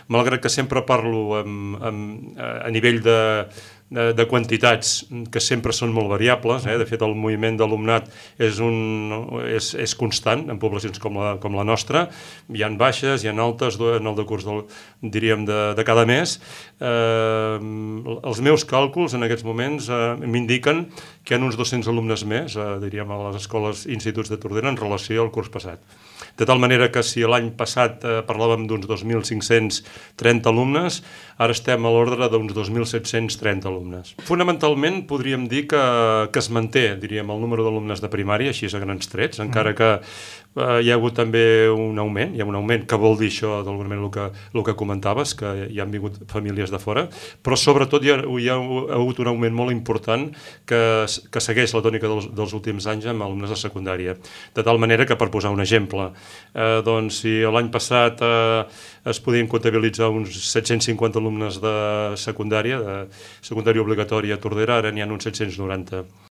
malgrat que sempre parlo a nivell de quantitats que sempre són molt variables. De fet, el moviment d'alumnat és constant en poblacions com la nostra. Hi ha baixes, hi ha altes en el decurs diríem de cada mes. Els meus càlculs en aquests moments m'indiquen que hi ha uns 200 alumnes més, diríem, a les escoles i instituts de Tordera en relació al curs passat. De tal manera que si l'any passat parlàvem d'uns 2.530 alumnes, ara estem a l'ordre d'uns 2.730 alumnes. Fonamentalment podríem dir que es manté, diríem, el número d'alumnes de primària, així a grans trets, encara que hi ha hagut també un augment, que vol dir això d'alguna manera el que comentaves, que hi han vingut famílies de fora, però sobretot hi ha hagut un augment molt important que segueix la tònica dels últims anys amb alumnes de secundària. De tal manera que, per posar un exemple, doncs si l'any passat es podien comptabilitzar uns 750 alumnes de secundària obligatòria a Tordera, ara n'hi ha uns 790.